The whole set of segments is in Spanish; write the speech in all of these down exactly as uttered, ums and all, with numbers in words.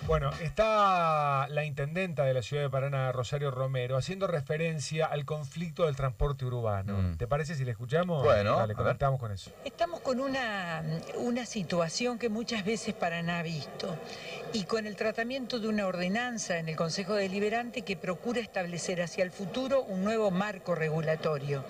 Bueno, está la intendenta de la ciudad de Paraná, Rosario Romero, haciendo referencia al conflicto del transporte urbano. Mm. ¿Te parece si le escuchamos? Bueno, Dale, conectamos con eso. Estamos con una, una situación que muchas veces Paraná ha visto y con el tratamiento de una ordenanza en el Consejo Deliberante que procura establecer hacia el futuro un nuevo marco regulatorio.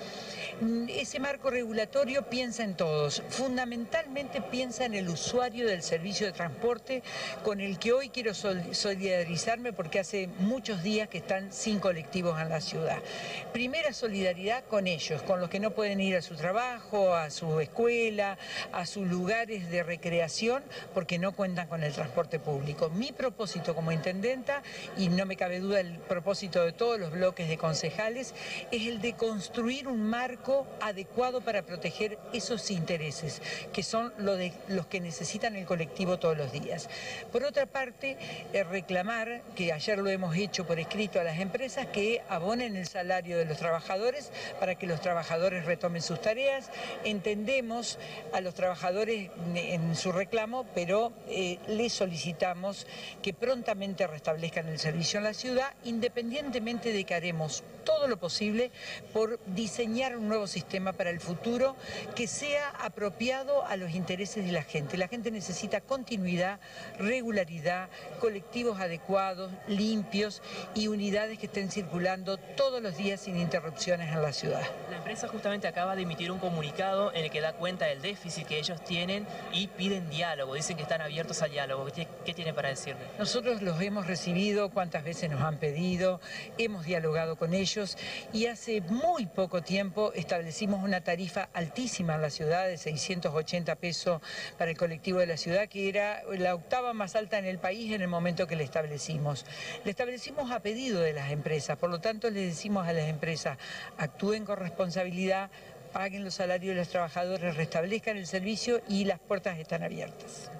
Ese marco regulatorio piensa en todos, fundamentalmente piensa en el usuario del servicio de transporte con el que hoy quiero solidarizarme porque hace muchos días que están sin colectivos en la ciudad. Primera solidaridad con ellos, con los que no pueden ir a su trabajo, a su escuela, a sus lugares de recreación porque no cuentan con el transporte público. Mi propósito como intendenta, y no me cabe duda el propósito de todos los bloques de concejales, es el de construir un marco adecuado para proteger esos intereses, que son lo de, los que necesitan el colectivo todos los días. Por otra parte, eh, reclamar, que ayer lo hemos hecho por escrito a las empresas, que abonen el salario de los trabajadores para que los trabajadores retomen sus tareas. Entendemos a los trabajadores en su reclamo, pero eh, les solicitamos que prontamente restablezcan el servicio en la ciudad, independientemente de que haremos todo lo posible por diseñar un nuevo sistema para el futuro que sea apropiado a los intereses de la gente. La gente necesita continuidad, regularidad, colectivos adecuados, limpios y unidades que estén circulando todos los días sin interrupciones en la ciudad. La empresa justamente acaba de emitir un comunicado en el que da cuenta del déficit que ellos tienen y piden diálogo, dicen que están abiertos al diálogo. ¿Qué, qué tiene para decirle? Nosotros los hemos recibido cuantas veces nos han pedido, hemos dialogado con ellos y hace muy poco tiempo establecimos una tarifa altísima en la ciudad de seiscientos ochenta pesos para el colectivo de la ciudad, que era la octava más alta en el país en el momento que le establecimos. Le establecimos a pedido de las empresas, por lo tanto le decimos a las empresas, actúen con responsabilidad, paguen los salarios de los trabajadores, restablezcan el servicio y las puertas están abiertas.